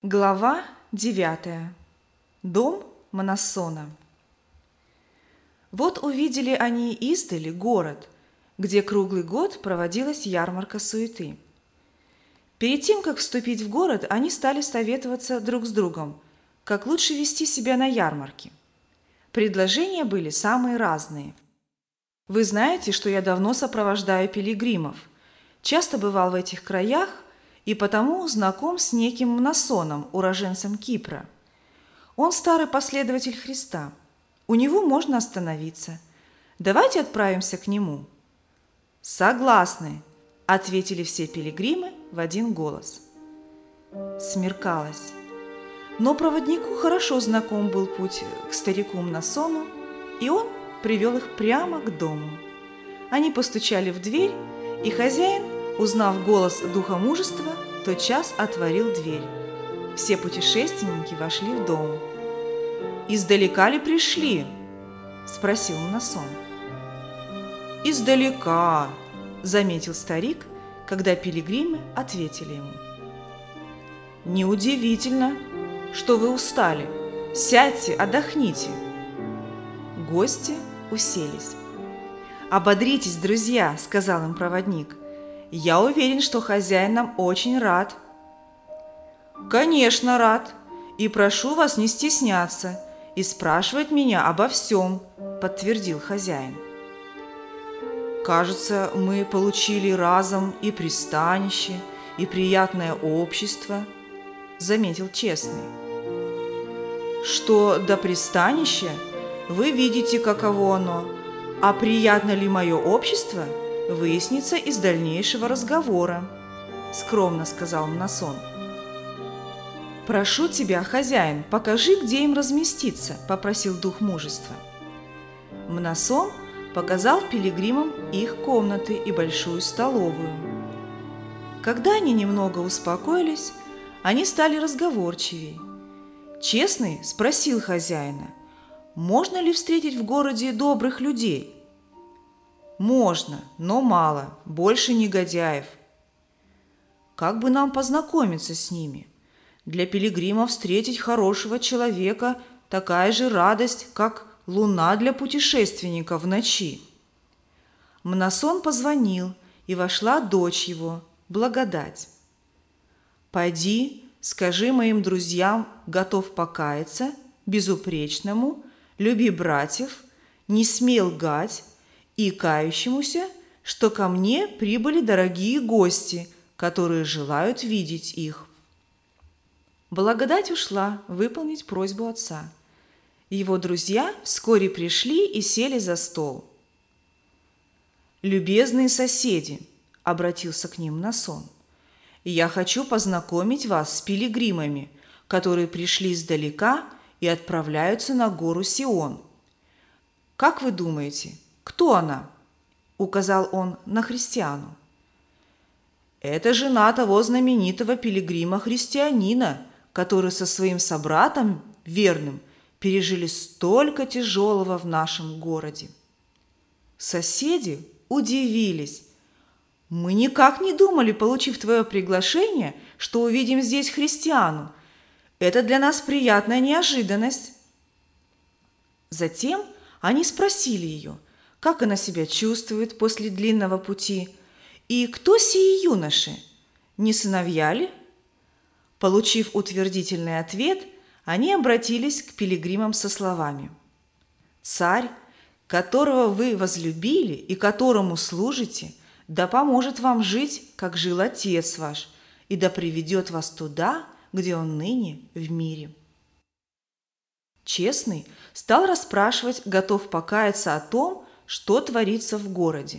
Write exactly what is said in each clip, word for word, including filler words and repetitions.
Глава девятая. Дом Мнасона. Вот увидели они издали город, где круглый год проводилась ярмарка суеты. Перед тем, как вступить в город, они стали советоваться друг с другом, как лучше вести себя на ярмарке. Предложения были самые разные. Вы знаете, что я давно сопровождаю пилигримов, часто бывал в этих краях и потому знаком с неким Мнасоном, уроженцем Кипра. Он старый последователь Христа. У него можно остановиться. Давайте отправимся к нему. Согласны, ответили все пилигримы в один голос. Смеркалось. Но проводнику хорошо знаком был путь к старику Мнасону, и он привел их прямо к дому. Они постучали в дверь, и хозяин, узнав голос духа мужества, тотчас отворил дверь. Все путешественники вошли в дом. «Издалека ли пришли?» – спросил Мнасон. «Издалека», – заметил старик, когда пилигримы ответили ему. «Неудивительно, что вы устали. Сядьте, отдохните». Гости уселись. «Ободритесь, друзья», – сказал им проводник. «Я уверен, что хозяин нам очень рад». «Конечно, рад. И прошу вас не стесняться и спрашивать меня обо всем», – подтвердил хозяин. «Кажется, мы получили разом и пристанище, и приятное общество», – заметил честный. «Что до пристанища, вы видите, каково оно, а приятно ли мое общество – выяснится из дальнейшего разговора», – скромно сказал Мнасон. «Прошу тебя, хозяин, покажи, где им разместиться», – попросил дух мужества. Мнасон показал пилигримам их комнаты и большую столовую. Когда они немного успокоились, они стали разговорчивей. Честный спросил хозяина, можно ли встретить в городе добрых людей. «Можно, но мало, больше негодяев». «Как бы нам познакомиться с ними? Для пилигрима встретить хорошего человека – такая же радость, как луна для путешественника в ночи». Мнасон позвонил, и вошла дочь его, Благодать. «Пойди, скажи моим друзьям, готов покаяться, безупречному, люби братьев, не смей лгать, и кающемуся, что ко мне прибыли дорогие гости, которые желают видеть их». Благодать ушла выполнить просьбу отца. Его друзья вскоре пришли и сели за стол. «Любезные соседи», — обратился к ним Мнасон, — «я хочу познакомить вас с пилигримами, которые пришли издалека и отправляются на гору Сион. Как вы думаете, кто она?» – указал он на Христиану. «Это жена того знаменитого пилигрима-христианина, который со своим собратом верным пережили столько тяжелого в нашем городе». Соседи удивились. «Мы никак не думали, получив твое приглашение, что увидим здесь христиану. Это для нас приятная неожиданность». Затем они спросили ее, как она себя чувствует после длинного пути, и кто сии юноши, не сыновья ли? Получив утвердительный ответ, они обратились к пилигримам со словами: «Царь, которого вы возлюбили и которому служите, да поможет вам жить, как жил Отец ваш, и да приведет вас туда, где он ныне в мире». Честный стал расспрашивать, готов покаяться о том, что творится в городе.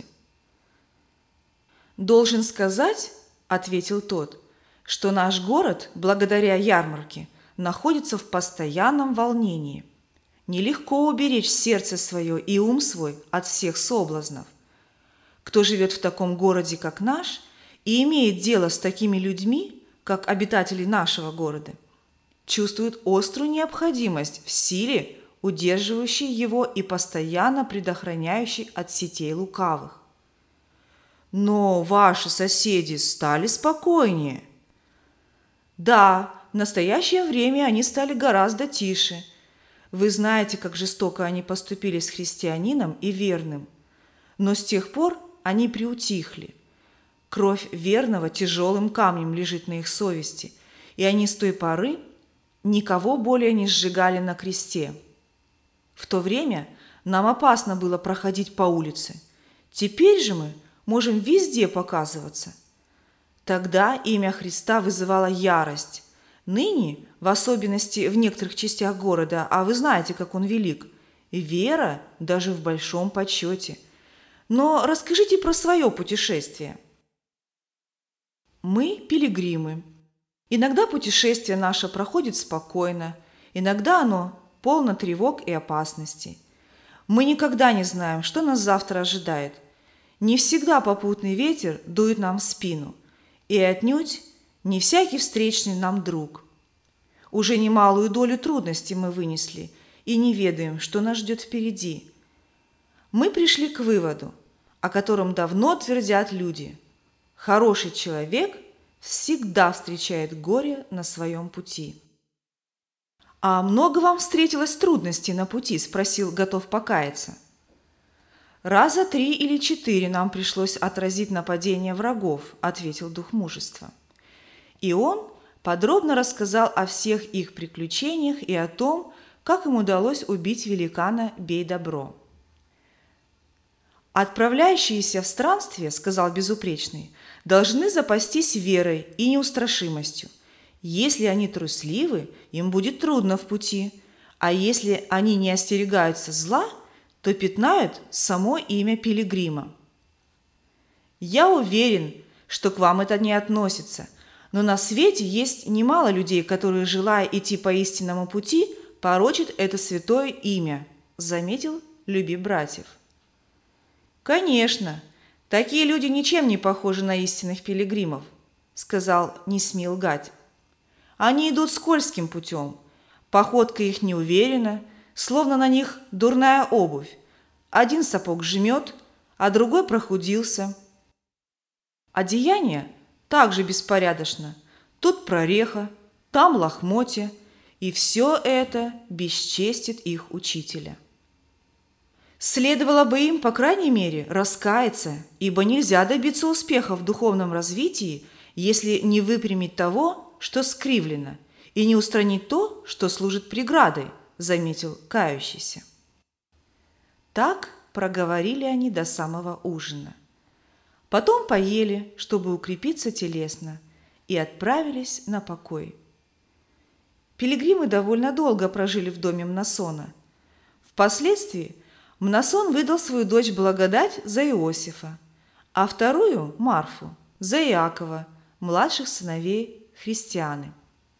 «Должен сказать, — ответил тот, — что наш город, благодаря ярмарке, находится в постоянном волнении. Нелегко уберечь сердце свое и ум свой от всех соблазнов. Кто живет в таком городе, как наш, и имеет дело с такими людьми, как обитатели нашего города, чувствует острую необходимость в силе, удерживающей его и постоянно предохраняющей от сетей лукавых. Но ваши соседи стали спокойнее». «Да, в настоящее время они стали гораздо тише. Вы знаете, как жестоко они поступили с христианином и верным. Но с тех пор они приутихли. Кровь верного тяжелым камнем лежит на их совести, и они с той поры никого более не сжигали на кресте. В то время нам опасно было проходить по улице. Теперь же мы можем везде показываться. Тогда имя Христа вызывало ярость. Ныне, в особенности в некоторых частях города, а вы знаете, как он велик, вера даже в большом почете. Но расскажите про свое путешествие. Мы пилигримы. Иногда путешествие наше проходит спокойно, иногда оно полно тревог и опасностей. Мы никогда не знаем, что нас завтра ожидает. Не всегда попутный ветер дует нам в спину, и отнюдь не всякий встречный нам друг. Уже немалую долю трудностей мы вынесли и не ведаем, что нас ждет впереди. Мы пришли к выводу, о котором давно твердят люди. Хороший человек всегда встречает горе на своем пути. «А много вам встретилось трудностей на пути?» – спросил, готов покаяться. «Раза три или четыре нам пришлось отразить нападение врагов», – ответил дух мужества. И он подробно рассказал о всех их приключениях и о том, как им удалось убить великана Бей-Добро. «Отправляющиеся в странствие, – сказал безупречный, – должны запастись верой и неустрашимостью. Если они трусливы, им будет трудно в пути, а если они не остерегаются зла, то пятнают само имя пилигрима. Я уверен, что к вам это не относится, но на свете есть немало людей, которые, желая идти по истинному пути, порочат это святое имя», – заметил Люби братьев. «Конечно, такие люди ничем не похожи на истинных пилигримов», – сказал не смей лгать. «Они идут скользким путем, походка их неуверена, словно на них дурная обувь. Один сапог жмет, а другой прохудился. Одеяние также беспорядочно, тут прореха, там лохмотья, и все это бесчестит их учителя. Следовало бы им, по крайней мере, раскаяться, ибо нельзя добиться успеха в духовном развитии, если не выпрямить того, что скривлено, и не устранить то, что служит преградой», – заметил кающийся. Так проговорили они до самого ужина. Потом поели, чтобы укрепиться телесно, и отправились на покой. Пилигримы довольно долго прожили в доме Мнасона. Впоследствии Мнасон выдал свою дочь Благодать за Иосифа, а вторую, Марфу, за Иакова, младших сыновей Христианы.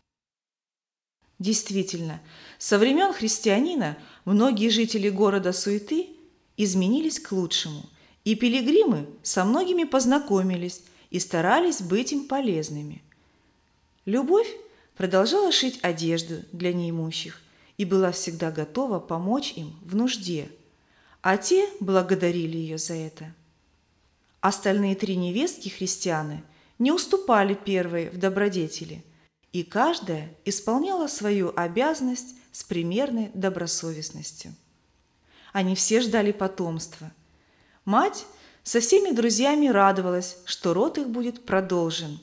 Действительно, со времен христианина многие жители города Суеты изменились к лучшему, и пилигримы со многими познакомились и старались быть им полезными. Любовь продолжала шить одежду для неимущих и была всегда готова помочь им в нужде, а те благодарили ее за это. Остальные три невестки христианы не уступали первой в добродетели, и каждая исполняла свою обязанность с примерной добросовестностью. Они все ждали потомства. Мать со всеми друзьями радовалась, что род их будет продолжен.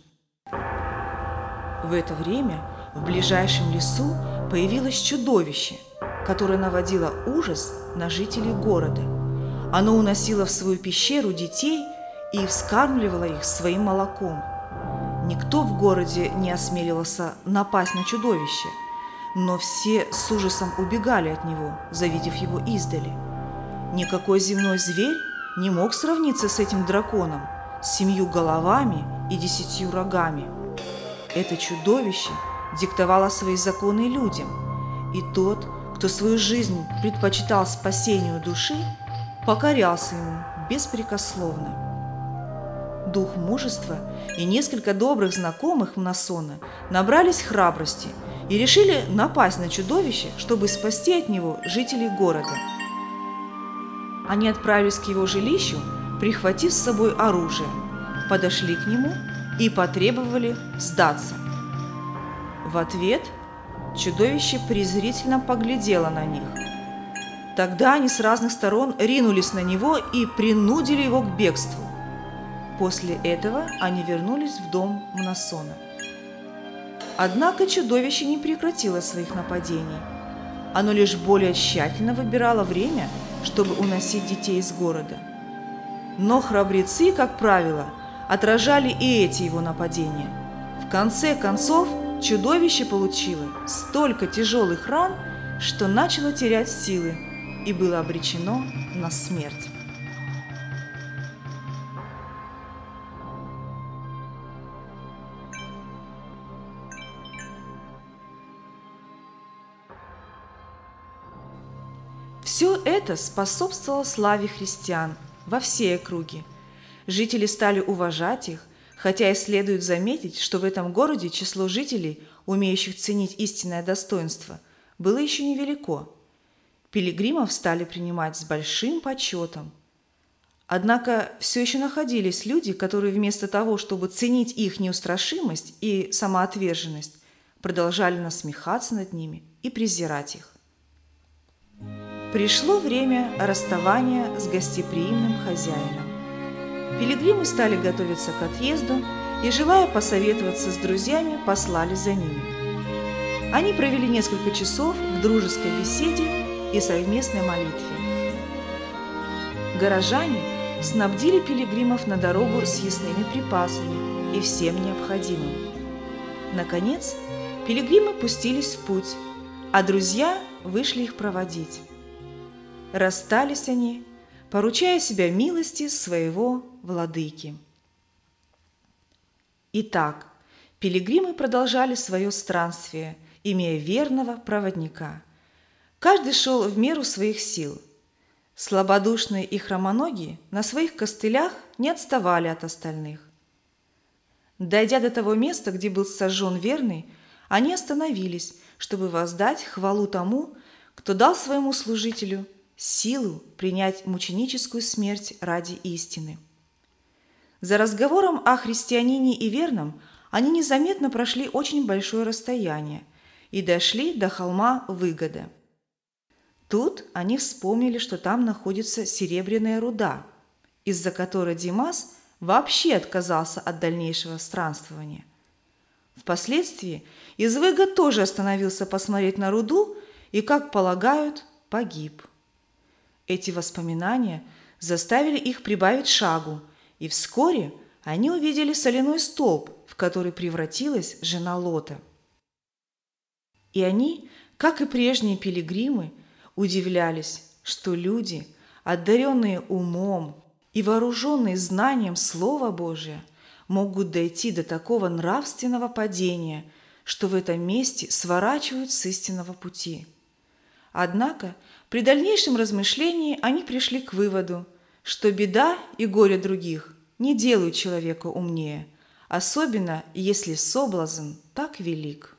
В это время в ближайшем лесу появилось чудовище, которое наводило ужас на жителей города. Оно уносило в свою пещеру детей и вскармливала их своим молоком. Никто в городе не осмеливался напасть на чудовище, но все с ужасом убегали от него, завидев его издали. Никакой земной зверь не мог сравниться с этим драконом, с семью головами и десятью рогами. Это чудовище диктовало свои законы людям, и тот, кто свою жизнь предпочитал спасению души, покорялся ему беспрекословно. Дух мужества и несколько добрых знакомых Мнасона набрались храбрости и решили напасть на чудовище, чтобы спасти от него жителей города. Они отправились к его жилищу, прихватив с собой оружие, подошли к нему и потребовали сдаться. В ответ чудовище презрительно поглядело на них. Тогда они с разных сторон ринулись на него и принудили его к бегству. После этого они вернулись в дом Мнасона. Однако чудовище не прекратило своих нападений. Оно лишь более тщательно выбирало время, чтобы уносить детей из города. Но храбрецы, как правило, отражали и эти его нападения. В конце концов, чудовище получило столько тяжелых ран, что начало терять силы и было обречено на смерть. Все это способствовало славе христиан во всей округе. Жители стали уважать их, хотя и следует заметить, что в этом городе число жителей, умеющих ценить истинное достоинство, было еще невелико. Пилигримов стали принимать с большим почетом. Однако все еще находились люди, которые вместо того, чтобы ценить их неустрашимость и самоотверженность, продолжали насмехаться над ними и презирать их. Пришло время расставания с гостеприимным хозяином. Пилигримы стали готовиться к отъезду и, желая посоветоваться с друзьями, послали за ними. Они провели несколько часов в дружеской беседе и совместной молитве. Горожане снабдили пилигримов на дорогу съестными припасами и всем необходимым. Наконец, пилигримы пустились в путь, а друзья вышли их проводить. Расстались они, поручая себя милости своего владыки. Итак, пилигримы продолжали свое странствие, имея верного проводника. Каждый шел в меру своих сил. Слабодушные и хромоногие на своих костылях не отставали от остальных. Дойдя до того места, где был сожжен верный, они остановились, чтобы воздать хвалу тому, кто дал своему служителю силу принять мученическую смерть ради истины. За разговором о христианине и верном они незаметно прошли очень большое расстояние и дошли до холма Выгода. Тут они вспомнили, что там находится серебряная руда, из-за которой Димас вообще отказался от дальнейшего странствования. Впоследствии Извыга тоже остановился посмотреть на руду и, как полагают, погиб. Эти воспоминания заставили их прибавить шагу, и вскоре они увидели соляной столб, в который превратилась жена Лота. И они, как и прежние пилигримы, удивлялись, что люди, одаренные умом и вооруженные знанием Слова Божия, могут дойти до такого нравственного падения, что в этом месте сворачивают с истинного пути. Однако при дальнейшем размышлении они пришли к выводу, что беда и горе других не делают человека умнее, особенно если соблазн так велик.